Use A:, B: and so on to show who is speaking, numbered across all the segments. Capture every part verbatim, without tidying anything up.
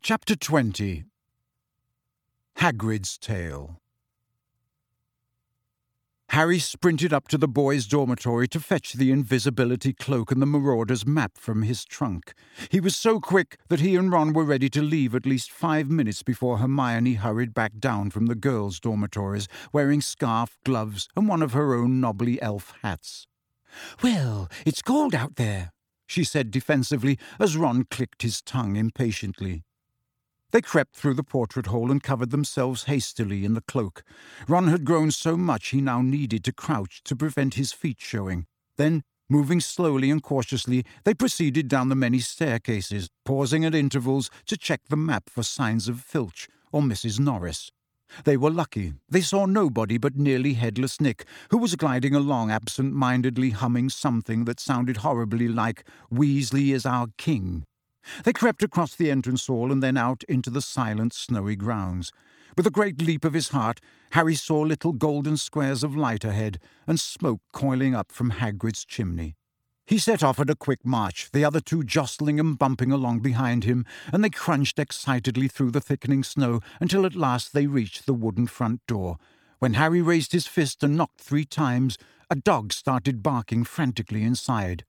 A: Chapter twenty. Hagrid's Tale. Harry sprinted up to the boys' dormitory to fetch the invisibility cloak and the Marauder's map from his trunk. He was so quick that he and Ron were ready to leave at least five minutes before Hermione hurried back down from the girls' dormitories, wearing scarf, gloves, and one of her own knobbly elf hats. "Well, it's cold out there," she said defensively as Ron clicked his tongue impatiently. They crept through the portrait hole and covered themselves hastily in the cloak. Ron had grown so much he now needed to crouch to prevent his feet showing. Then, moving slowly and cautiously, they proceeded down the many staircases, pausing at intervals to check the map for signs of Filch or Missus Norris. They were lucky. They saw nobody but nearly headless Nick, who was gliding along absent-mindedly humming something that sounded horribly like "Weasley is our king." They crept across the entrance hall and then out into the silent, snowy grounds. With a great leap of his heart, Harry saw little golden squares of light ahead and smoke coiling up from Hagrid's chimney. He set off at a quick march, the other two jostling and bumping along behind him, and they crunched excitedly through the thickening snow until at last they reached the wooden front door. When Harry raised his fist and knocked three times, a dog started barking frantically inside.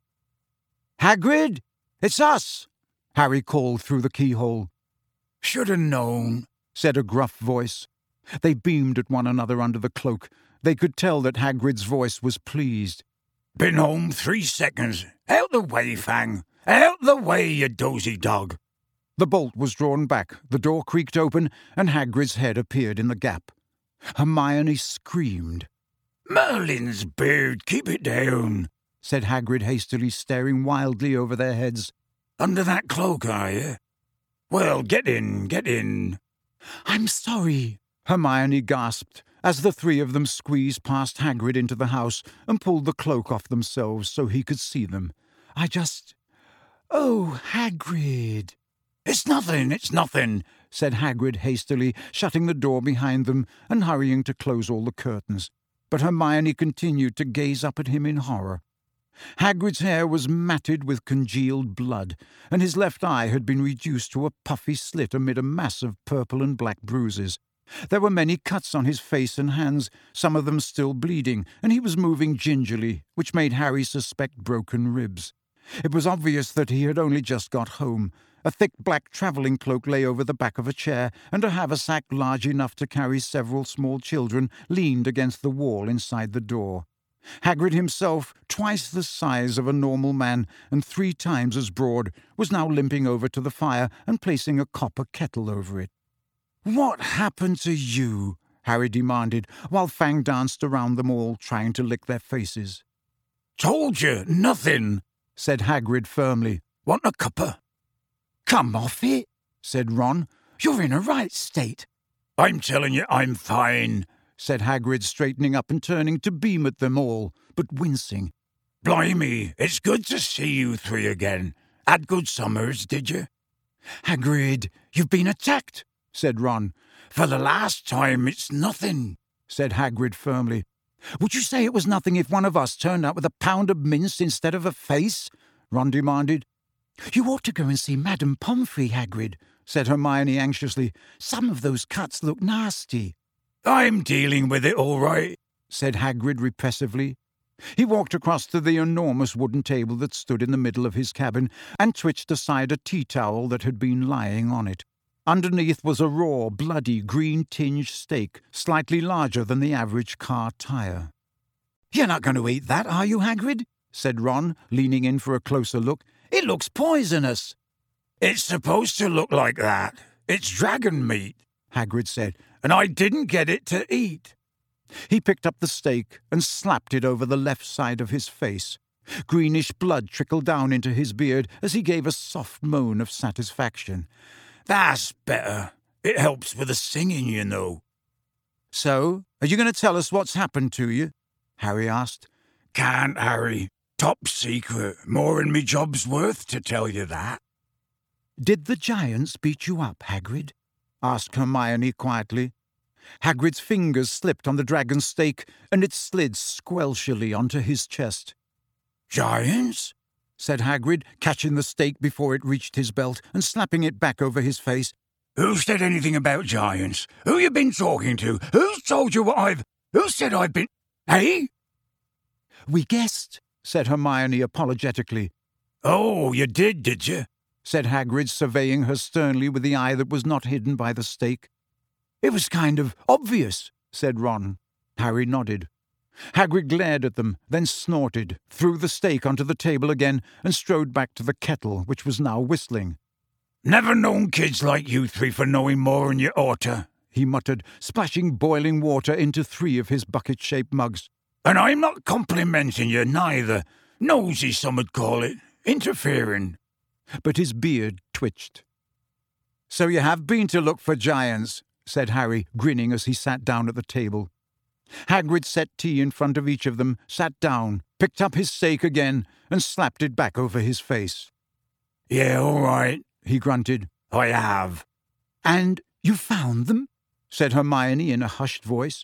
A: "Hagrid! It's us!" Harry called through the keyhole.
B: "Should have known,"
A: said a gruff voice. They beamed at one another under the cloak. They could tell that Hagrid's voice was pleased.
B: "Been home three seconds. Out the way, Fang. Out the way, you dozy dog."
A: The bolt was drawn back, the door creaked open, and Hagrid's head appeared in the gap. Hermione screamed.
B: "Merlin's beard, keep it down,"
A: said Hagrid hastily, staring wildly over their heads.
B: "Under that cloak, are you? Well, get in, get in."
A: "I'm sorry," Hermione gasped, as the three of them squeezed past Hagrid into the house and pulled the cloak off themselves so he could see them. "I just... Oh, Hagrid."
B: "It's nothing, it's nothing,"
A: said Hagrid hastily, shutting the door behind them and hurrying to close all the curtains. But Hermione continued to gaze up at him in horror. Hagrid's hair was matted with congealed blood, and his left eye had been reduced to a puffy slit amid a mass of purple and black bruises. There were many cuts on his face and hands, some of them still bleeding, and he was moving gingerly, which made Harry suspect broken ribs. It was obvious that he had only just got home. A thick black travelling cloak lay over the back of a chair, and a haversack large enough to carry several small children leaned against the wall inside the door. Hagrid himself, twice the size of a normal man and three times as broad, was now limping over to the fire and placing a copper kettle over it. "What happened to you?" Harry demanded, while Fang danced around them all, trying to lick their faces.
B: "Told you, nothing,"
A: said Hagrid firmly.
B: "Want a cuppa?"
A: "Come off it," said Ron. "You're in a right state."
B: "I'm telling you, I'm fine,"
A: said Hagrid, straightening up and turning to beam at them all, but wincing.
B: "Blimey, it's good to see you three again. Had good summers, did you?"
A: "Hagrid, you've been attacked," said Ron.
B: "For the last time, it's nothing,"
A: said Hagrid firmly. "Would you say it was nothing if one of us turned up with a pound of mince instead of a face?" Ron demanded. "You ought to go and see Madame Pomfrey, Hagrid," said Hermione anxiously. "Some of those cuts look nasty."
B: "I'm dealing with it all right,"
A: said Hagrid repressively. He walked across to the enormous wooden table that stood in the middle of his cabin and twitched aside a tea towel that had been lying on it. Underneath was a raw, bloody, green-tinged steak, slightly larger than the average car tire. "You're not going to eat that, are you, Hagrid?" said Ron, leaning in for a closer look. "It looks poisonous."
B: "It's supposed to look like that. It's dragon meat," Hagrid said, "and I didn't get it to eat."
A: He picked up the steak and slapped it over the left side of his face. Greenish blood trickled down into his beard as he gave a soft moan of satisfaction.
B: "That's better. It helps with the singing, you know."
A: "So, are you going to tell us what's happened to you?" Harry asked.
B: "Can't, Harry. Top secret. More'n me job's worth to tell you that."
A: "Did the giants beat you up, Hagrid?" asked Hermione quietly. Hagrid's fingers slipped on the dragon's steak, and it slid squelchily onto his chest.
B: "Giants?"
A: said Hagrid, catching the steak before it reached his belt and slapping it back over his face.
B: Who said anything about giants? Who you been talking to? Who's told you what I've... Who said I've been... Hey?
A: We guessed, said Hermione apologetically.
B: Oh, you did, did you?
A: Said Hagrid, surveying her sternly with the eye that was not hidden by the stake. It was kind of obvious, said Ron. Harry nodded. Hagrid glared at them, then snorted, threw the stake onto the table again, and strode back to the kettle, which was now whistling.
B: Never known kids like you three for knowing more than you oughta,
A: he muttered, splashing boiling water into three of his bucket-shaped mugs.
B: And I'm not complimenting you, neither. Nosy, some would call it. Interfering.
A: But his beard twitched. So you have been to look for giants, said Harry, grinning as he sat down at the table. Hagrid set tea in front of each of them, sat down, picked up his stake again, and slapped it back over his face.
B: Yeah, all right,
A: he grunted.
B: I have.
A: And you found them? Said Hermione in a hushed voice.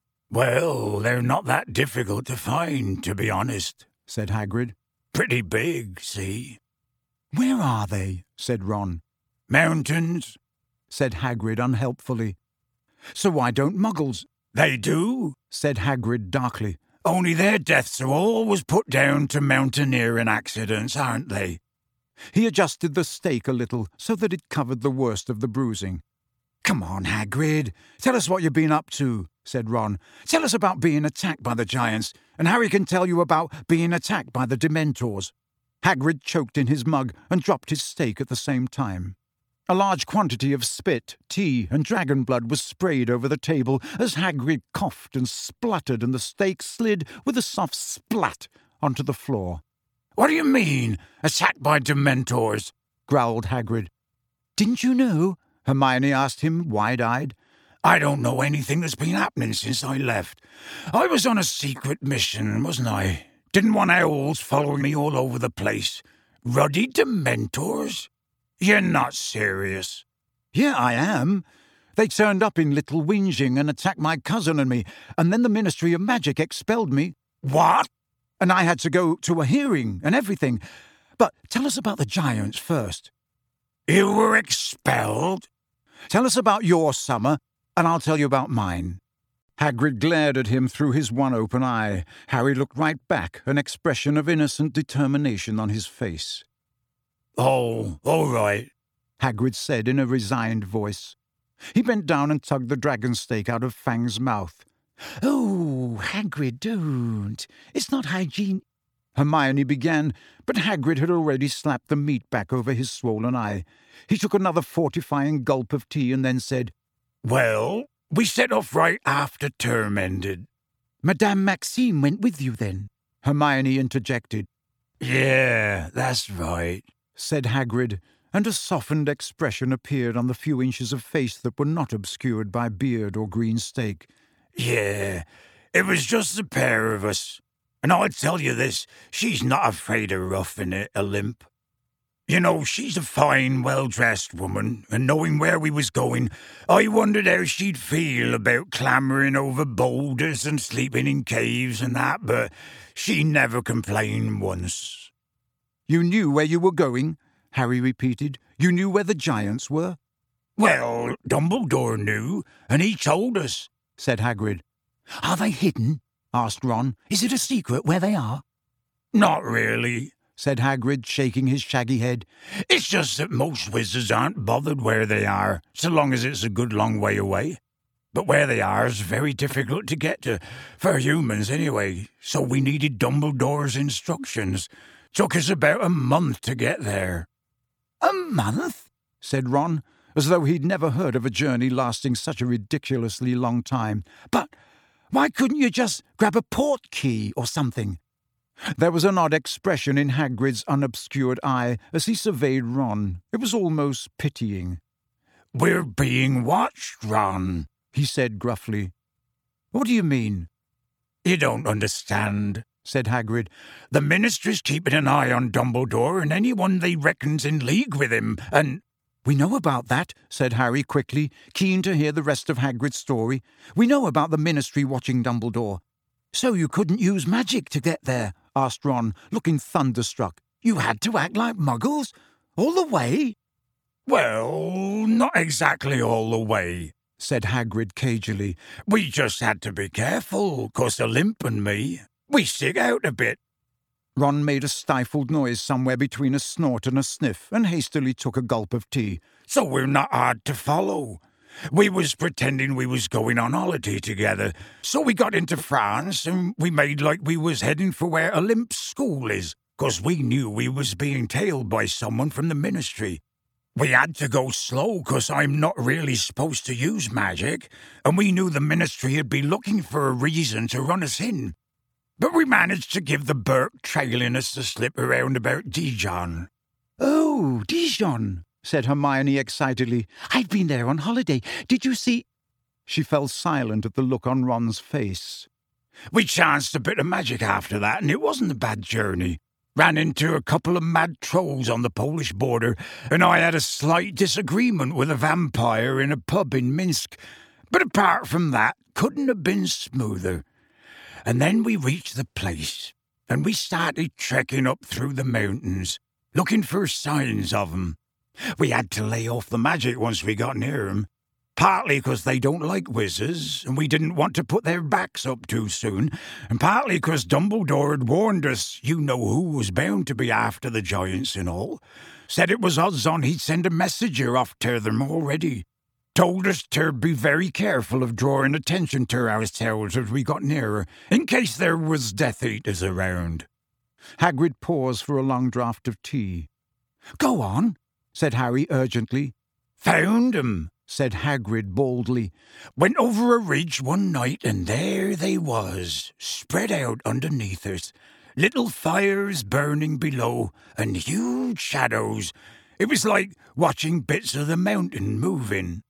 B: Well, they're not that difficult to find, to be honest, said Hagrid. Pretty big, see?
A: Where are they? Said Ron.
B: Mountains,
A: said Hagrid unhelpfully. So why don't Muggles?
B: They do,
A: said Hagrid darkly.
B: Only their deaths are always put down to mountaineering accidents, aren't they?
A: He adjusted the stake a little so that it covered the worst of the bruising. Come on, Hagrid, tell us what you've been up to, said Ron. Tell us about being attacked by the giants, and Harry can tell you about being attacked by the Dementors. Hagrid choked in his mug and dropped his stake at the same time. A large quantity of spit, tea, and dragon blood was sprayed over the table as Hagrid coughed and spluttered, and the stake slid with a soft splat onto the floor.
B: What do you mean, attacked by Dementors?
A: Growled Hagrid. Didn't you know? Hermione asked him, wide-eyed.
B: I don't know anything that's been happening since I left. I was on a secret mission, wasn't I? Didn't want owls following me all over the place. Ruddy Dementors? You're not serious.
A: Yeah, I am. They turned up in Little Whinging and attacked my cousin and me, and then the Ministry of Magic expelled me.
B: What?
A: And I had to go to a hearing and everything. But tell us about the giants first.
B: You were expelled?
A: Tell us about your summer, and I'll tell you about mine. Hagrid glared at him through his one open eye. Harry looked right back, an expression of innocent determination on his face.
B: Oh, all right,
A: Hagrid said in a resigned voice. He bent down and tugged the dragon stake out of Fang's mouth. Oh, Hagrid, don't. It's not hygiene. Hermione began, but Hagrid had already slapped the meat back over his swollen eye. He took another fortifying gulp of tea and then said,
B: Well, we set off right after term ended.
A: Madame Maxime went with you then? Hermione interjected.
B: Yeah, that's right,
A: said Hagrid, and a softened expression appeared on the few inches of face that were not obscured by beard or green stake.
B: Yeah, it was just the pair of us. And I'll tell you this, she's not afraid of roughing it, a limp. You know, she's a fine, well-dressed woman, and knowing where we was going, I wondered how she'd feel about clambering over boulders and sleeping in caves and that, but she never complained once.
A: You knew where you were going? Harry repeated. You knew where the giants were?
B: Well, Dumbledore knew, and he told us, said Hagrid.
A: Are they hidden? Asked Ron. Is it a secret where they are?
B: Not really,
A: said Hagrid, shaking his shaggy head.
B: It's just that most wizards aren't bothered where they are, so long as it's a good long way away. But where they are is very difficult to get to, for humans anyway, so we needed Dumbledore's instructions. Took us about a month to get there.
A: A month? Said Ron, as though he'd never heard of a journey lasting such a ridiculously long time. But why couldn't you just grab a port key or something? There was an odd expression in Hagrid's unobscured eye as he surveyed Ron. It was almost pitying.
B: We're being watched, Ron, he said gruffly.
A: What do you mean?
B: You don't understand, said Hagrid. The Ministry's keeping an eye on Dumbledore and anyone they reckon's in league with him, and...
A: We know about that, said Harry quickly, keen to hear the rest of Hagrid's story. We know about the Ministry watching Dumbledore. So you couldn't use magic to get there? Asked Ron, looking thunderstruck. You had to act like Muggles? All the way?
B: Well, not exactly all the way,
A: said Hagrid cagily.
B: We just had to be careful, 'cause the limp and me, we stick out a bit.
A: Ron made a stifled noise somewhere between a snort and a sniff, and hastily took a gulp of tea.
B: So we're not hard to follow. We was pretending we was going on holiday together, so we got into France and we made like we was heading for where Olymp's school is, 'cause we knew we was being tailed by someone from the ministry. We had to go slow, 'cause I'm not really supposed to use magic, and we knew the ministry would be looking for a reason to run us in. But we managed to give the Burke trailing us the slip around about Dijon.
A: Oh, Dijon, said Hermione excitedly. I've been there on holiday. Did you see— She fell silent at the look on Ron's face.
B: We chanced a bit of magic after that, and it wasn't a bad journey. Ran into a couple of mad trolls on the Polish border, and I had a slight disagreement with a vampire in a pub in Minsk. But apart from that, couldn't have been smoother. And then we reached the place, and we started trekking up through the mountains, looking for signs of 'em. We had to lay off the magic once we got near 'em, partly 'cause they don't like wizards, and we didn't want to put their backs up too soon, and partly 'cause Dumbledore had warned us you know who was bound to be after the giants and all. Said it was odds on he'd send a messenger off to them already. Told us to be very careful of drawing attention to ourselves as we got nearer, in case there was Death Eaters around.
A: Hagrid paused for a long draught of tea. Go on, said Harry urgently.
B: Found 'em,
A: said Hagrid boldly.
B: Went over a ridge one night, and there they was, spread out underneath us. Little fires burning below, and huge shadows. It was like watching bits of the mountain moving.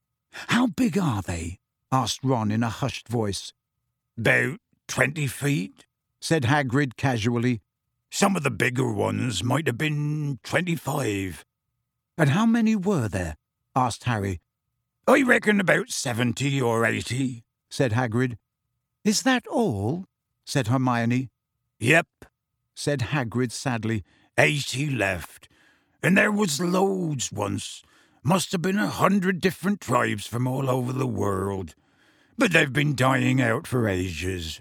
A: How big are they? Asked Ron in a hushed voice.
B: About twenty feet,
A: said Hagrid casually.
B: Some of the bigger ones might have been twenty-five.
A: And how many were there? Asked Harry.
B: I reckon about seventy or eighty,
A: said Hagrid. Is that all? Said Hermione.
B: Yep,
A: said Hagrid sadly.
B: Eighty left. And there was loads once. Must have been a hundred different tribes from all over the world. But they've been dying out for ages.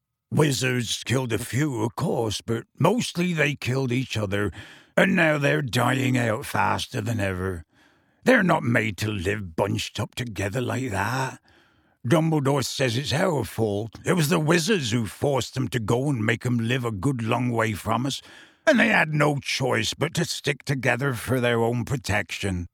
B: Wizards killed a few, of course, but mostly they killed each other, and now they're dying out faster than ever. They're not made to live bunched up together like that. Dumbledore says it's our fault. It was the wizards who forced them to go and make them live a good long way from us, and they had no choice but to stick together for their own protection.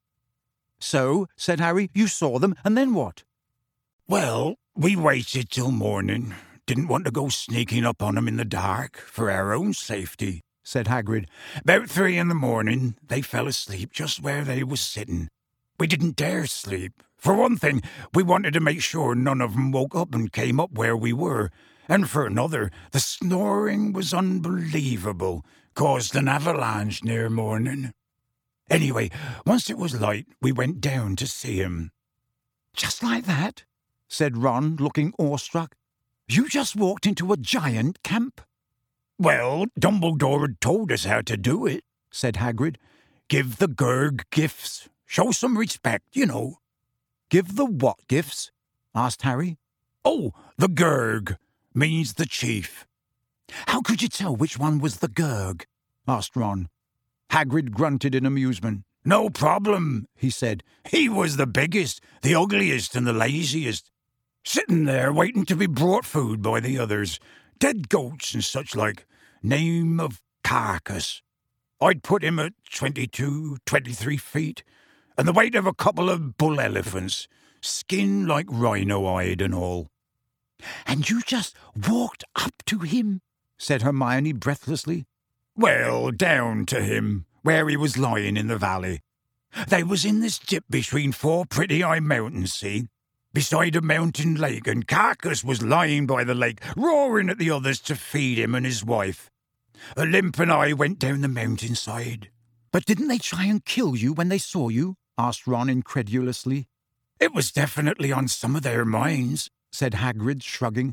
A: So, said Harry, you saw them, and then what?
B: Well, we waited till morning. Didn't want to go sneaking up on them in the dark, for our own safety, said Hagrid. About three in the morning, they fell asleep just where they was sitting. We didn't dare sleep. For one thing, we wanted to make sure none of them woke up and came up where we were. And for another, the snoring was unbelievable, caused an avalanche near morning. Anyway, once it was light, we went down to see him.
A: Just like that? Said Ron, looking awestruck. You just walked into a giant camp?
B: Well, Dumbledore had told us how to do it, said Hagrid. Give the Gurg gifts. Show some respect, you know.
A: Give the what gifts? Asked Harry.
B: Oh, the Gurg means the chief.
A: How could you tell which one was the Gurg? Asked Ron. Hagrid grunted in amusement.
B: No problem, he said. He was the biggest, the ugliest, and the laziest. Sitting there waiting to be brought food by the others. Dead goats and such like. Name of Carcass. I'd put him at twenty-two, twenty-three feet, and the weight of a couple of bull elephants. Skin like rhino hide and all.
A: And you just walked up to him? Said Hermione breathlessly.
B: Well, down to him, where he was lying in the valley. They was in this dip between four pretty high mountains, see? Beside a mountain lake, and Carcass was lying by the lake, roaring at the others to feed him and his wife. Olymp and I went down the mountainside.
A: But didn't they try and kill you when they saw you? Asked Ron incredulously.
B: It was definitely on some of their minds, said Hagrid, shrugging.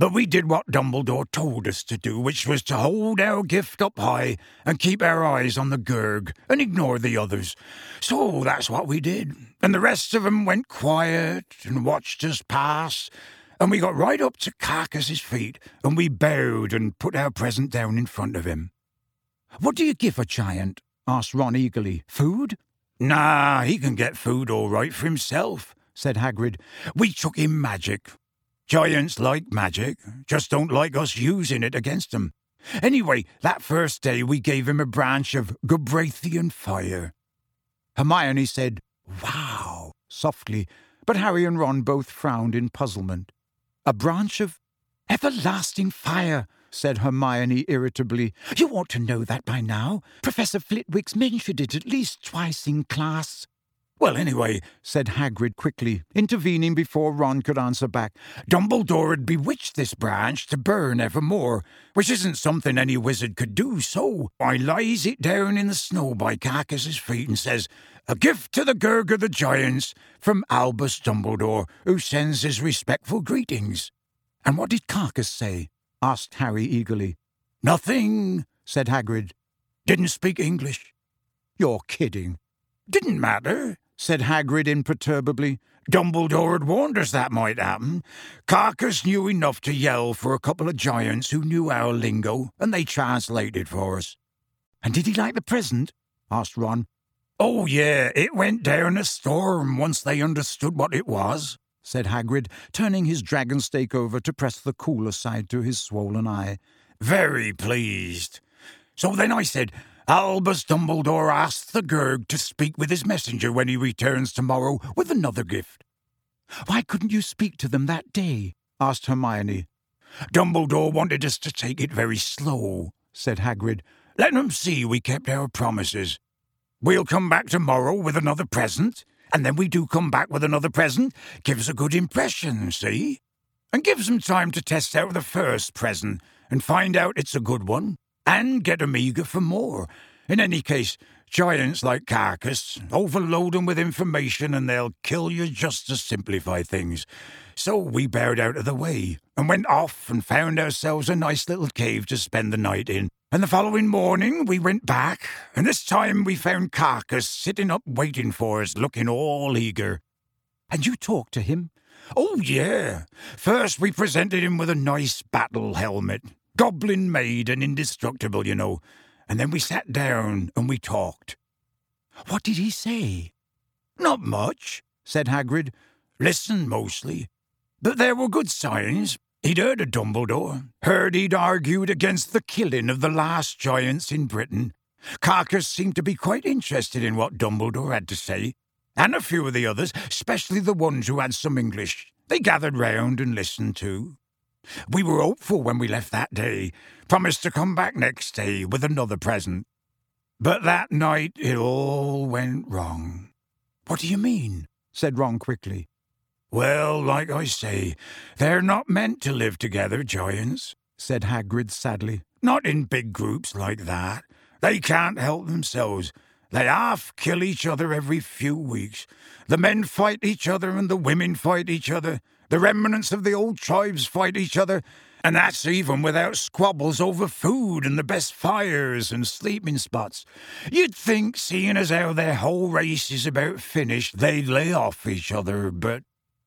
B: But we did what Dumbledore told us to do, which was to hold our gift up high and keep our eyes on the Gurg and ignore the others. So that's what we did. And the rest of 'em went quiet and watched us pass. And we got right up to Carcass's feet, and we bowed and put our present down in front of him.
A: "What do you give a giant?" asked Ron eagerly. "Food?"
B: "Nah, he can get food all right for himself," said Hagrid. "We took him magic. Giants like magic, just don't like us using it against them. Anyway, that first day we gave him a branch of Gobrathian fire."
A: Hermione said, "Wow," softly, but Harry and Ron both frowned in puzzlement. "A branch of everlasting fire," said Hermione irritably. "You ought to know that by now. Professor Flitwick's mentioned it at least twice in class."
B: "Well, anyway," said Hagrid quickly, intervening before Ron could answer back, "Dumbledore had bewitched this branch to burn evermore, which isn't something any wizard could do, so I lies it down in the snow by Carcass's feet and says, 'A gift to the Gurg of the Giants from Albus Dumbledore, who sends his respectful greetings.'"
A: "And what did Carcass say?" asked Harry eagerly.
B: "Nothing," said Hagrid. "Didn't speak English."
A: "You're kidding."
B: "Didn't matter," said Hagrid imperturbably. "Dumbledore had warned us that might happen. Carcass knew enough to yell for a couple of giants who knew our lingo, and they translated for us."
A: "And did he like the present?" asked Ron.
B: "Oh, yeah, it went down a storm once they understood what it was," said Hagrid, turning his dragon stake over to press the cooler side to his swollen eye. "Very pleased. So then I said, 'Albus Dumbledore asks the Gurg to speak with his messenger when he returns tomorrow with another gift.'"
A: "Why couldn't you speak to them that day?" asked Hermione.
B: "Dumbledore wanted us to take it very slow," said Hagrid. "Let them see we kept our promises. We'll come back tomorrow with another present, and then we do come back with another present. Gives a good impression, see? And gives them time to test out the first present and find out it's a good one, and get 'em eager for more. In any case, giants like Carcass, overload 'em with information and they'll kill you just to simplify things. So we bowed out of the way and went off and found ourselves a nice little cave to spend the night in. And the following morning we went back, and this time we found Carcass sitting up waiting for us, looking all eager."
A: "And you talked to him?"
B: "Oh, yeah. First we presented him with a nice battle helmet. Goblin-made and indestructible, you know. And then we sat down and we talked."
A: "What did he say?"
B: "Not much," said Hagrid. "Listen, mostly. But there were good signs. He'd heard of Dumbledore, heard he'd argued against the killing of the last giants in Britain. Carcass seemed to be quite interested in what Dumbledore had to say, and a few of the others, especially the ones who had some English. They gathered round and listened too. We were hopeful when we left that day, promised to come back next day with another present. But that night it all went wrong."
A: "What do you mean?" said Ron quickly.
B: "Well, like I say, they're not meant to live together, giants," said Hagrid sadly. "Not in big groups like that. They can't help themselves. They half kill each other every few weeks. The men fight each other and the women fight each other. The remnants of the old tribes fight each other, and that's even without squabbles over food and the best fires and sleeping spots. You'd think, seeing as how their whole race is about finished, they'd lay off each other, but—"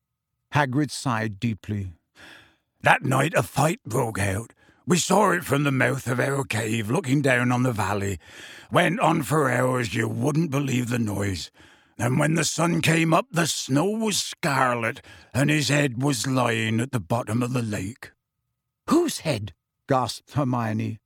A: Hagrid sighed deeply.
B: "That night a fight broke out. We saw it from the mouth of our cave, looking down on the valley. Went on for hours, you wouldn't believe the noise. And when the sun came up, the snow was scarlet, and his head was lying at the bottom of the lake."
A: "Whose head?" gasped Hermione.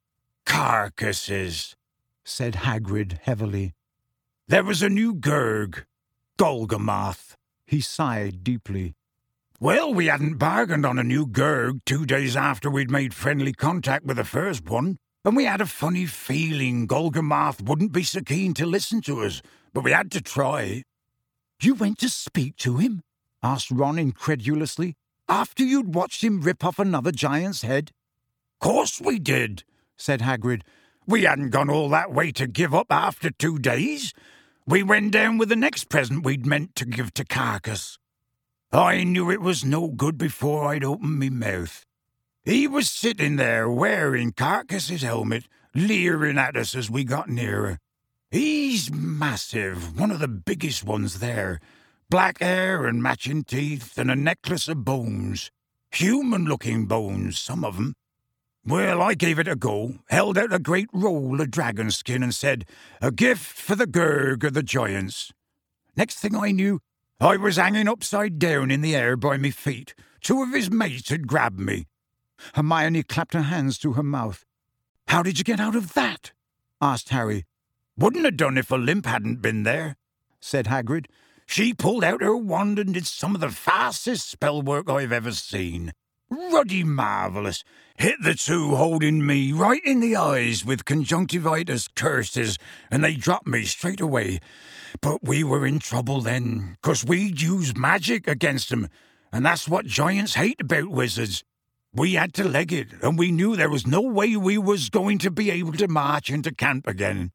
B: "Carcass's,"
A: said Hagrid heavily.
B: "There was a new Gurg, Golgamath."
A: He sighed deeply.
B: "Well, we hadn't bargained on a new Gurg two days after we'd made friendly contact with the first one, and we had a funny feeling Golgamath wouldn't be so keen to listen to us, but we had to try."
A: "You went to speak to him?" asked Ron incredulously. "After you'd watched him rip off another giant's head?"
B: "Course we did," said Hagrid. "We hadn't gone all that way to give up after two days. We went down with the next present we'd meant to give to Carcass. I knew it was no good before I'd opened me mouth. He was sitting there wearing Carcass's helmet, leering at us as we got nearer. He's massive, one of the biggest ones there. Black hair and matching teeth and a necklace of bones. Human-looking bones, some of 'em. Well, I gave it a go, held out a great roll of dragon skin and said, "A gift for the Gurg of the Giants." Next thing I knew, I was hanging upside down in the air by me feet. Two of his mates had grabbed me.
A: Hermione clapped her hands to her mouth. "How did you get out of that?" asked Harry.
B: "Wouldn't have done if Olymp hadn't been there,"
A: said Hagrid.
B: "She pulled out her wand and did some of the fastest spell work I've ever seen. Ruddy marvellous. Hit the two holding me right in the eyes with conjunctivitis curses, and they dropped me straight away. But we were in trouble then, 'cause we'd used magic against them, and that's what giants hate about wizards. We had to leg it, and we knew there was no way we was going to be able to march into camp again."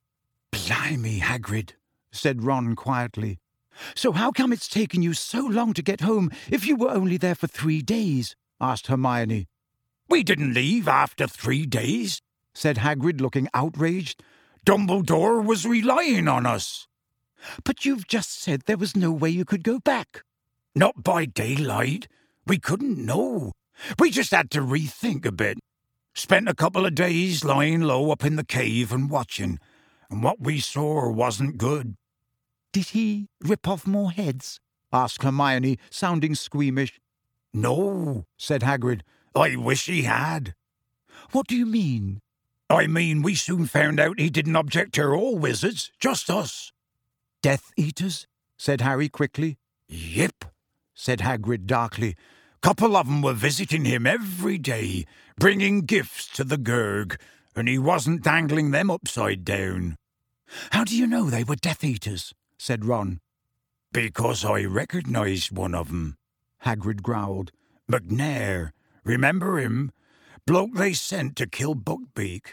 A: "Blimey, Hagrid," said Ron quietly. "So how come it's taken you so long to get home if you were only there for three days?" asked Hermione.
B: "We didn't leave after three days,"
A: said Hagrid, looking outraged.
B: "Dumbledore was relying on us."
A: "But you've just said there was no way you could go back."
B: "Not by daylight. We couldn't know. We just had to rethink a bit. Spent a couple of days lying low up in the cave and watching, and what we saw wasn't good."
A: "Did he rip off more heads?" asked Hermione, sounding squeamish.
B: "No," said Hagrid. "I wish he had."
A: "What do you mean?"
B: "I mean, we soon found out he didn't object to all wizards, just us."
A: "Death Eaters?" said Harry quickly.
B: "Yep," said Hagrid darkly. "Couple of 'em were visiting him every day, bringing gifts to the Gurg, and he wasn't dangling them upside down."
A: "How do you know they were Death Eaters?" said Ron.
B: "Because I recognised one of 'em,"
A: Hagrid growled.
B: "McNair. Remember him? Bloke they sent to kill Buckbeak.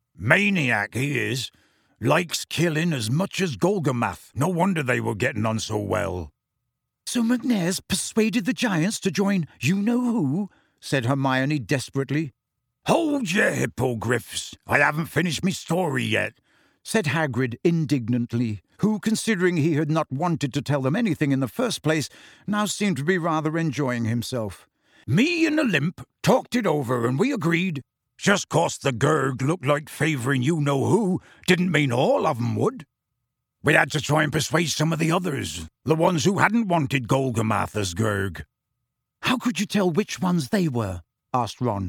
B: Maniac he is. Likes killing as much as Golgamath. No wonder they were getting on so well."
A: "So McNair's persuaded the giants to join you-know-who?" said Hermione desperately.
B: "Hold your hippogriffs. I haven't finished me story yet,"
A: said Hagrid indignantly, who, considering he had not wanted to tell them anything in the first place, now seemed to be rather enjoying himself.
B: "Me and Olymp talked it over and we agreed. Just 'cause the Gurg looked like favouring you-know-who didn't mean all of 'em would. We had to try and persuade some of the others, the ones who hadn't wanted Golgamath as Gurg."
A: "How could you tell which ones they were?" asked Ron.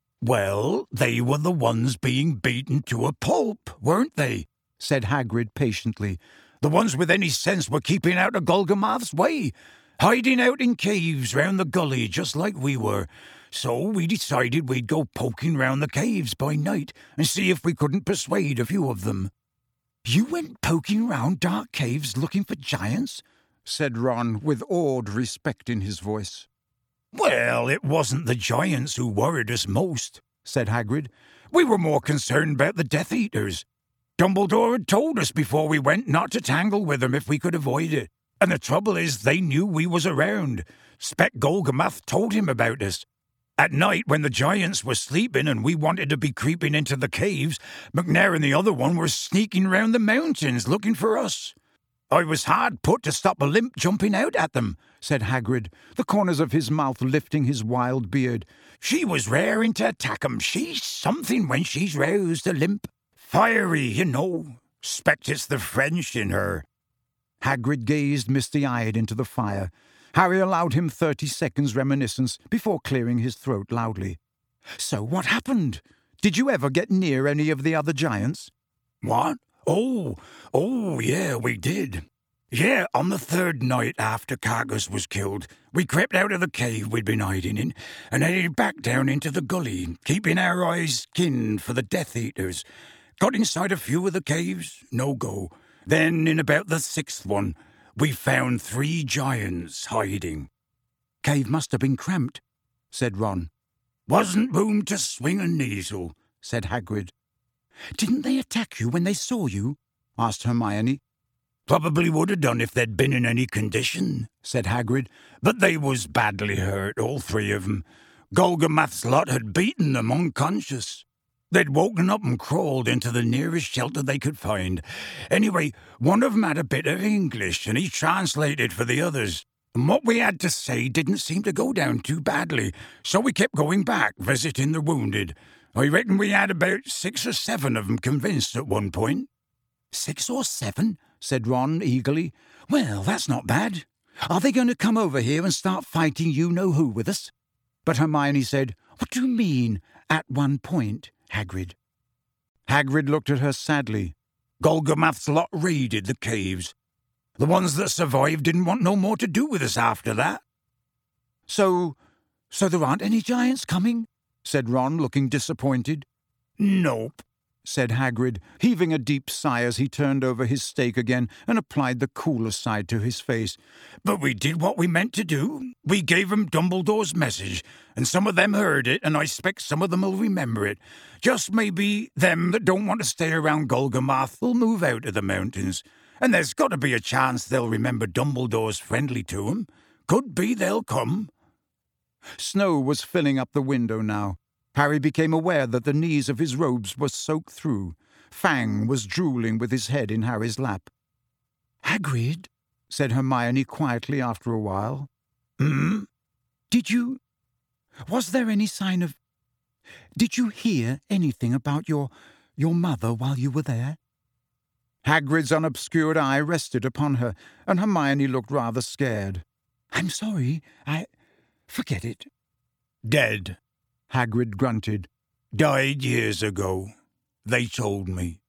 B: "Well, they were the ones being beaten to a pulp, weren't they?" said Hagrid patiently. "The ones with any sense were keeping out of Golgamath's way, hiding out in caves round the gully just like we were. So we decided we'd go poking round the caves by night and see if we couldn't persuade a few of them."
A: "You went poking round dark caves looking for giants?" said Ron, with awed respect in his voice.
B: "Well, it wasn't the giants who worried us most," said Hagrid. "We were more concerned about the Death Eaters. Dumbledore had told us before we went not to tangle with them if we could avoid it. And the trouble is they knew we was around. Spec Golgamath told him about us. At night, when the giants were sleeping and we wanted to be creeping into the caves, McNair and the other one were sneaking round the mountains looking for us. I was hard put to stop Olymp jumping out at them," said Hagrid, the corners of his mouth lifting his wild beard. "She was raring to attack 'em. She's something when she's roused, Olymp. Fiery, you know. 'Spect it's the French in her."
A: Hagrid gazed misty-eyed into the fire. Harry allowed him thirty seconds' reminiscence before clearing his throat loudly. "So what happened? Did you ever get near any of the other giants?"
B: "What? Oh, oh, yeah, we did. Yeah, on the third night after Carcass was killed, we crept out of the cave we'd been hiding in and headed back down into the gully, keeping our eyes skinned for the Death Eaters. Got inside a few of the caves, no go. Then, in about the sixth one, we found three giants hiding."
A: "Cave must have been cramped," said Ron.
B: "Wasn't room to swing a needle," said Hagrid.
A: "Didn't they attack you when they saw you?" asked Hermione.
B: "Probably would have done if they'd been in any condition," said Hagrid, "but they was badly hurt, all three of 'em. Golgamath's lot had beaten them unconscious. They'd woken up and crawled into the nearest shelter they could find. Anyway, one of them had a bit of English, and he translated for the others. And what we had to say didn't seem to go down too badly, so we kept going back, visiting the wounded. I reckon we had about six or seven of them convinced at one point.
A: Six or seven? Said Ron eagerly. Well, that's not bad. Are they going to come over here and start fighting you-know-who with us? But Hermione said, What do you mean, at one point, Hagrid?
B: Hagrid looked at her sadly. Golgamath's lot raided the caves. The ones that survived didn't want no more to do with us after that.
A: So, so there aren't any giants coming? Said Ron, looking disappointed.
B: Nope,
A: said Hagrid, heaving a deep sigh as he turned over his steak again and applied the cooler side to his face.
B: But we did what we meant to do. We gave 'em Dumbledore's message, and some of them heard it, and I expect some of them will remember it. Just maybe them that don't want to stay around Golgamath will move out of the mountains, and there's got to be a chance they'll remember Dumbledore's friendly to 'em. Could be they'll come.
A: Snow was filling up the window now. Harry became aware that the knees of his robes were soaked through. Fang was drooling with his head in Harry's lap. "Hagrid," said Hermione quietly after a while.
B: Hmm?
A: Did you... Was there any sign of... Did you hear anything about your... your mother while you were there? Hagrid's unobscured eye rested upon her, and Hermione looked rather scared. "I'm sorry, I... Forget it."
B: "Dead,"
A: Hagrid grunted.
B: "Died years ago. They told me."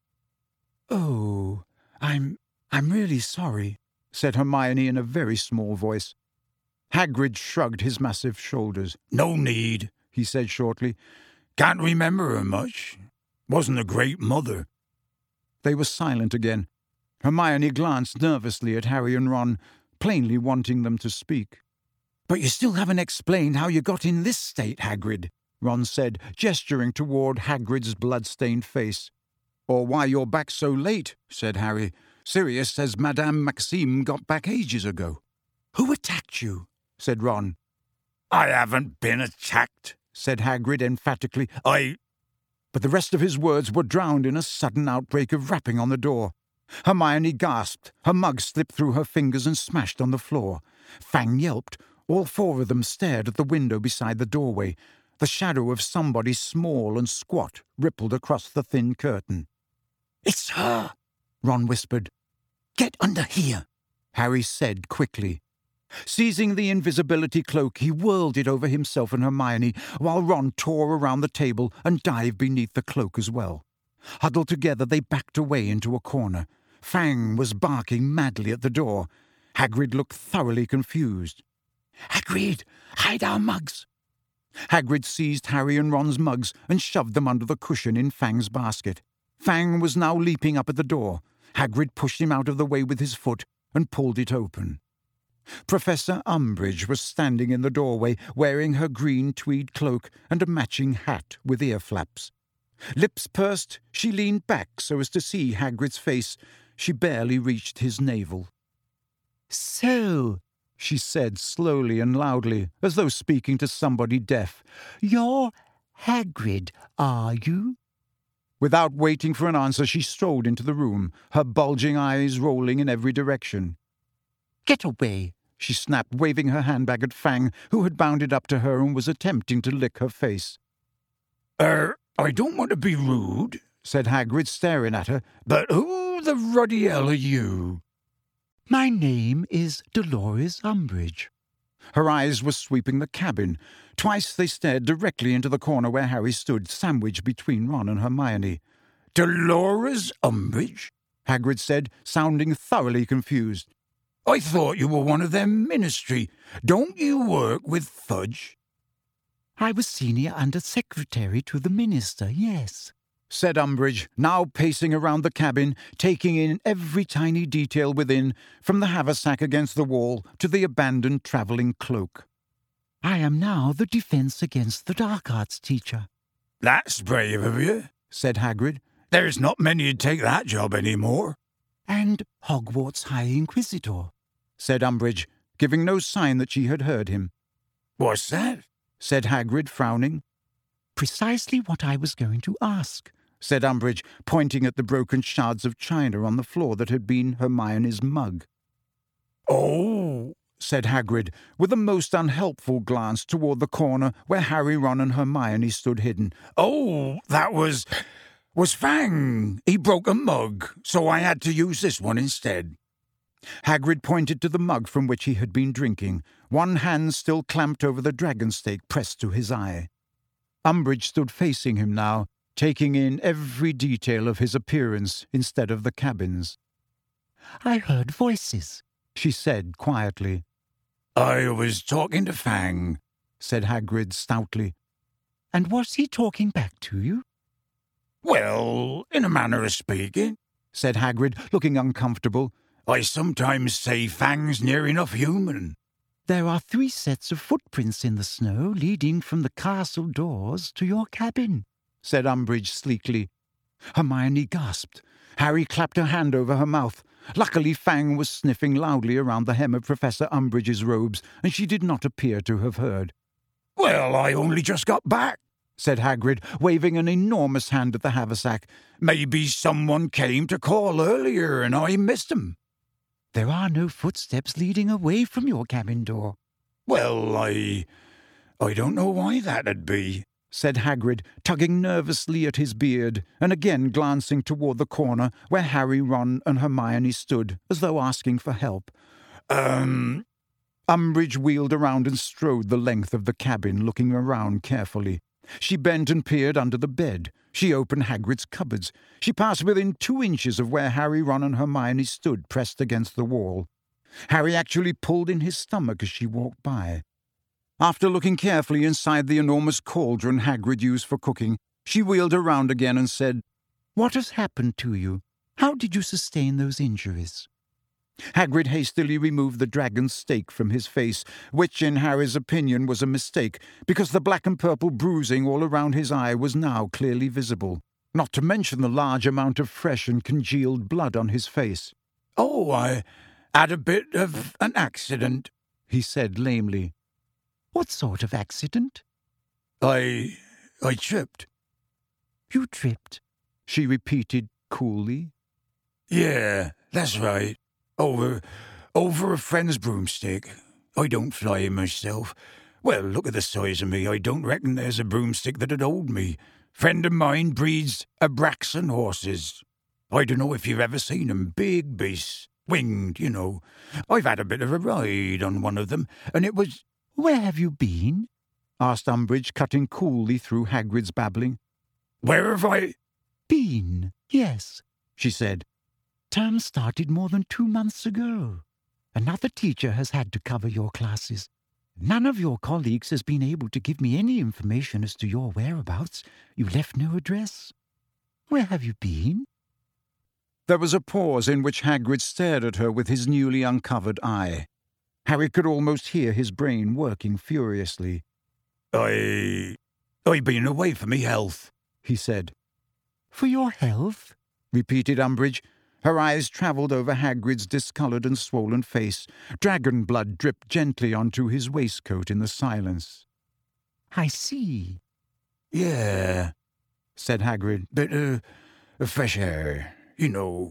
A: "Oh, I'm... I'm really sorry," said Hermione in a very small voice. Hagrid shrugged his massive shoulders.
B: "No need," he said shortly. "Can't remember her much. Wasn't a great mother."
A: They were silent again. Hermione glanced nervously at Harry and Ron, plainly wanting them to speak. "But you still haven't explained how you got in this state, Hagrid," Ron said, gesturing toward Hagrid's blood-stained face. "Or why you're back so late," said Harry. "Sirius says Madame Maxime got back ages ago." "Who attacked you?" said Ron.
B: "I haven't been attacked," said Hagrid emphatically. I...
A: But the rest of his words were drowned in a sudden outbreak of rapping on the door. Hermione gasped. Her mug slipped through her fingers and smashed on the floor. Fang yelped. All four of them stared at the window beside the doorway. The shadow of somebody small and squat rippled across the thin curtain. "It's her," Ron whispered. "Get under here," Harry said quickly. Seizing the invisibility cloak, he whirled it over himself and Hermione, while Ron tore around the table and dived beneath the cloak as well. Huddled together, they backed away into a corner. Fang was barking madly at the door. Hagrid looked thoroughly confused. "Hagrid, hide our mugs!" Hagrid seized Harry and Ron's mugs and shoved them under the cushion in Fang's basket. Fang was now leaping up at the door. Hagrid pushed him out of the way with his foot and pulled it open. Professor Umbridge was standing in the doorway, wearing her green tweed cloak and a matching hat with ear flaps. Lips pursed, she leaned back so as to see Hagrid's face. She barely reached his navel. "So," she said slowly and loudly, as though speaking to somebody deaf, "you're Hagrid, are you?" Without waiting for an answer, she strode into the room, her bulging eyes rolling in every direction. "Get away," she snapped, waving her handbag at Fang, who had bounded up to her and was attempting to lick her face.
B: Er, I don't want to be rude," said Hagrid, staring at her, "but who the ruddy hell are you?"
A: "My name is Dolores Umbridge." Her eyes were sweeping the cabin. Twice they stared directly into the corner where Harry stood, sandwiched between Ron and Hermione.
B: "Dolores Umbridge?" Hagrid said, sounding thoroughly confused. "I thought you were one of them ministry. Don't you work with Fudge?"
A: "I was senior under-secretary to the minister, yes," said Umbridge, now pacing around the cabin, taking in every tiny detail within, from the haversack against the wall to the abandoned travelling cloak. "I am now the Defence Against the Dark Arts teacher."
B: "That's brave of you," said Hagrid. "There's not many who'd take that job anymore."
A: "And Hogwarts High Inquisitor," said Umbridge, giving no sign that she had heard him.
B: "What's that?"
A: said Hagrid, frowning.
C: Precisely what I was going to ask,
A: said Umbridge, pointing at the broken shards of china on the floor that had been Hermione's mug.
B: Oh,
A: said Hagrid, with a most unhelpful glance toward the corner where Harry, Ron and Hermione stood hidden.
B: Oh, that was... was Fang. He broke a mug, so I had to use this one instead.
A: Hagrid pointed to the mug from which he had been drinking, one hand still clamped over the dragon stake pressed to his eye. Umbridge stood facing him now, taking in every detail of his appearance instead of the cabins.
C: I heard voices,
A: she said quietly.
B: I was talking to Fang,
A: said Hagrid stoutly.
C: And was he talking back to you?
B: Well, in a manner of speaking,
A: said Hagrid, looking uncomfortable.
B: I sometimes say Fang's near enough human.
C: There are three sets of footprints in the snow leading from the castle doors to your cabin,
A: said Umbridge sleekly. Hermione gasped. Harry clapped her hand over her mouth. Luckily, Fang was sniffing loudly around the hem of Professor Umbridge's robes, and she did not appear to have heard.
B: Well, I only just got back,
A: said Hagrid, waving an enormous hand at the haversack.
B: Maybe someone came to call earlier and I missed him.
C: There are no footsteps leading away from your cabin door.
B: Well, I... I don't know why that'd be,
A: said Hagrid, tugging nervously at his beard, and again glancing toward the corner where Harry, Ron and Hermione stood, as though asking for help.
B: Um...
A: Umbridge wheeled around and strode the length of the cabin, looking around carefully. She bent and peered under the bed. She opened Hagrid's cupboards. She passed within two inches of where Harry, Ron and Hermione stood pressed against the wall. Harry actually pulled in his stomach as she walked by. After looking carefully inside the enormous cauldron Hagrid used for cooking, she wheeled around again and said,
C: What has happened to you? How did you sustain those injuries?
A: Hagrid hastily removed the dragon's stake from his face, which, in Harry's opinion, was a mistake, because the black and purple bruising all around his eye was now clearly visible, not to mention the large amount of fresh and congealed blood on his face.
B: Oh, I had a bit of an accident,
A: he said lamely.
C: What sort of accident?
B: I... I tripped.
C: You tripped?
A: She repeated coolly.
B: Yeah, that's right. Over, over a friend's broomstick. I don't fly myself. Well, look at the size of me. I don't reckon there's a broomstick that'd hold me. Friend of mine breeds Abraxan horses. I don't know if you've ever seen 'em. Big beasts. Winged, you know. I've had a bit of a ride on one of them, and it was...
C: Where have you been?
A: asked Umbridge, cutting coolly through Hagrid's babbling.
B: Where have I...
C: Been, yes,
A: she said.
C: Term started more than two months ago. Another teacher has had to cover your classes. None of your colleagues has been able to give me any information as to your whereabouts. You left no address. Where have you been?
A: There was a pause in which Hagrid stared at her with his newly uncovered eye. Harry could almost hear his brain working furiously.
B: I... I've been away for me health,
A: he said.
C: For your health?
A: Repeated Umbridge. Her eyes travelled over Hagrid's discoloured and swollen face. Dragon blood dripped gently onto his waistcoat in the silence.
C: I see.
B: Yeah,
A: said Hagrid.
B: Bit of uh, fresh air, you know.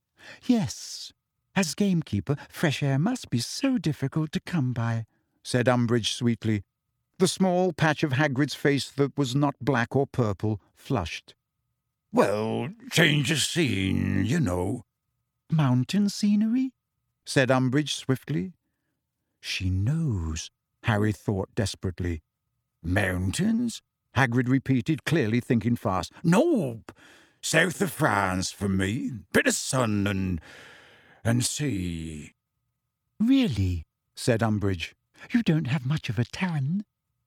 C: Yes. As gamekeeper, fresh air must be so difficult to come by,
A: said Umbridge sweetly. The small patch of Hagrid's face that was not black or purple flushed.
B: Well, change of scene, you know.
C: Mountain scenery?
A: Said Umbridge swiftly.
C: She knows,
A: Harry thought desperately.
B: Mountains?
A: Hagrid repeated, clearly thinking fast.
B: Nope. South of France for me. Bit of sun and... and sea.
C: Really?
A: Said Umbridge.
C: You don't have much of a tan?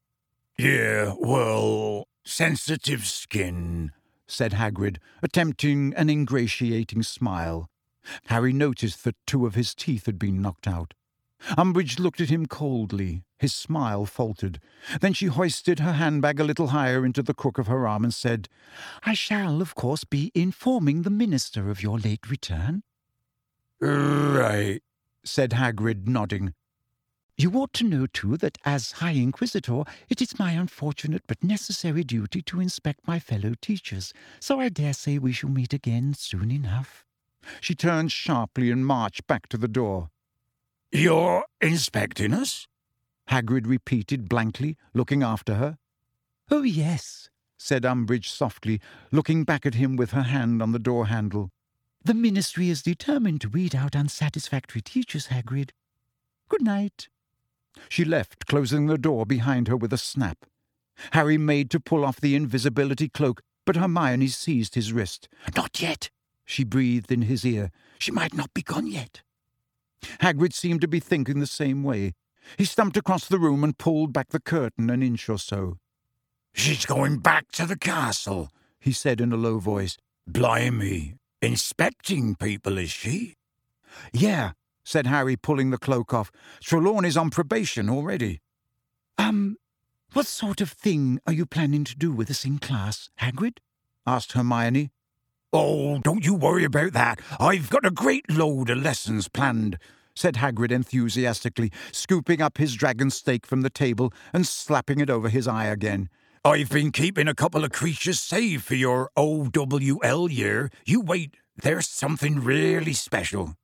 B: Yeah, well, sensitive skin,
A: said Hagrid, attempting an ingratiating smile. Harry noticed that two of his teeth had been knocked out. Umbridge looked at him coldly. His smile faltered. Then she hoisted her handbag a little higher into the crook of her arm and said,
C: I shall, of course, be informing the minister of your late return.
B: Right,
A: said Hagrid, nodding.
C: You ought to know, too, that as High Inquisitor, it is my unfortunate but necessary duty to inspect my fellow teachers, so I dare say we shall meet again soon enough."
A: She turned sharply and marched back to the door.
B: "You're inspecting us?"
A: Hagrid repeated blankly, looking after her.
C: "Oh, yes,"
A: said Umbridge softly, looking back at him with her hand on the door-handle.
C: "The Ministry is determined to weed out unsatisfactory teachers, Hagrid. Good night."
A: She left, closing the door behind her with a snap. Harry made to pull off the invisibility cloak, but Hermione seized his wrist.
C: "Not yet,"
A: she breathed in his ear.
C: "She might not be gone yet."
A: Hagrid seemed to be thinking the same way. He stumped across the room and pulled back the curtain an inch or so.
B: "She's going back to the castle,"
A: he said in a low voice.
B: "Blimey, inspecting people, is she?"
A: "Yeah," said Harry, pulling the cloak off. "Trelawney's on probation already."
C: Um, what sort of thing are you planning to do with us in class, Hagrid?"
A: asked Hermione.
B: "Oh, don't you worry about that. I've got a great load of lessons planned,"
A: said Hagrid enthusiastically, scooping up his dragon steak from the table and slapping it over his eye again.
B: "I've been keeping a couple of creatures saved for your O W L year. You wait, there's something really special."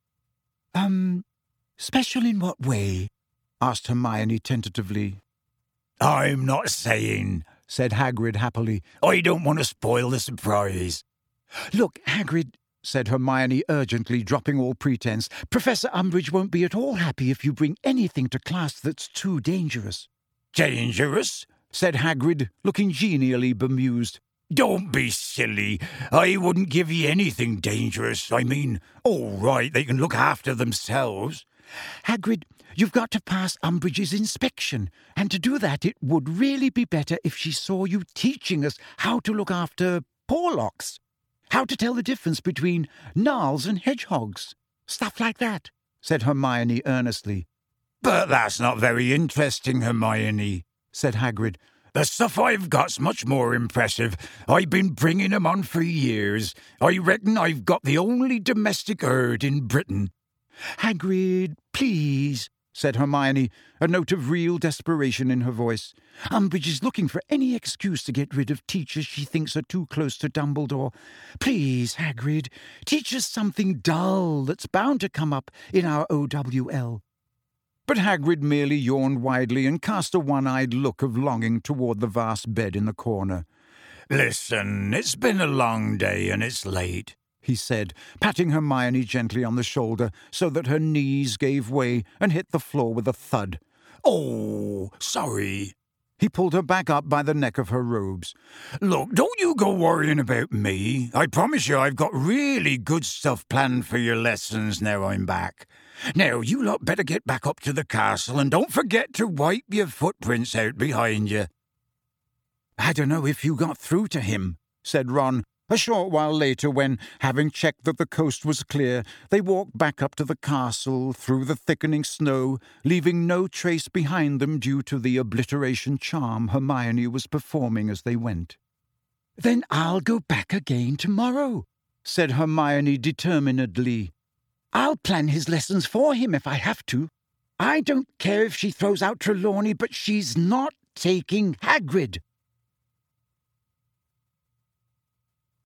C: Um, special in what way?"
A: asked Hermione tentatively.
B: "I'm not saying,"
A: said Hagrid happily.
B: "I don't want to spoil the surprise."
C: "Look, Hagrid," said Hermione urgently, dropping all pretense, "Professor Umbridge won't be at all happy if you bring anything to class that's too dangerous."
B: "Dangerous?"
A: said Hagrid, looking genially bemused.
B: "Don't be silly. I wouldn't give you anything dangerous. I mean, all right, they can look after themselves."
C: "Hagrid, you've got to pass Umbridge's inspection, and to do that it would really be better if she saw you teaching us how to look after Porlocks, how to tell the difference between gnarls and hedgehogs, stuff like that," said Hermione earnestly.
B: "But that's not very interesting, Hermione," said Hagrid. "The stuff I've got's much more impressive. I've been bringing 'em on for years. I reckon I've got the only domestic herd in Britain."
C: "Hagrid, please,"
A: said Hermione, a note of real desperation in her voice.
C: "Umbridge is looking for any excuse to get rid of teachers she thinks are too close to Dumbledore. Please, Hagrid, teach us something dull that's bound to come up in our O W L."
A: But Hagrid merely yawned widely and cast a one-eyed look of longing toward the vast bed in the corner.
B: "Listen, it's been a long day and it's late,"
A: he said, patting Hermione gently on the shoulder so that her knees gave way and hit the floor with a thud.
B: "Oh, sorry."
A: He pulled her back up by the neck of her robes.
B: "Look, don't you go worrying about me. I promise you I've got really good stuff planned for your lessons now I'm back. Now, you lot better get back up to the castle and don't forget to wipe your footprints out behind you."
A: "I don't know if you got through to him," said Ron, a short while later when, having checked that the coast was clear, they walked back up to the castle through the thickening snow, leaving no trace behind them due to the obliteration charm Hermione was performing as they went.
C: "Then I'll go back again tomorrow,"
A: said Hermione determinedly.
C: "I'll plan his lessons for him if I have to. I don't care if she throws out Trelawney, but she's not taking Hagrid."